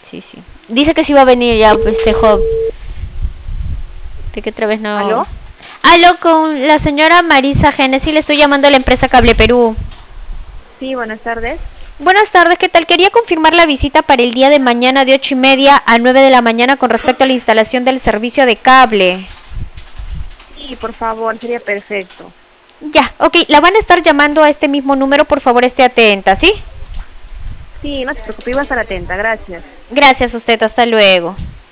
Sí, sí. Dice que sí va a venir ya, este Job. De que otra vez no. ¿Aló? Aló, con la señora Marisa Génesis, le estoy llamando a la empresa Cable Perú. Sí, buenas tardes. Buenas tardes, ¿qué tal? Quería confirmar la visita para el día de mañana de 8:30 a 9 de la mañana con respecto a la instalación del servicio de cable. Sí, por favor, sería perfecto. Ya, ok, la van a estar llamando a este mismo número, por favor esté atenta, ¿sí? Sí, no se preocupe, iba a estar atenta, gracias. Gracias a usted, hasta luego.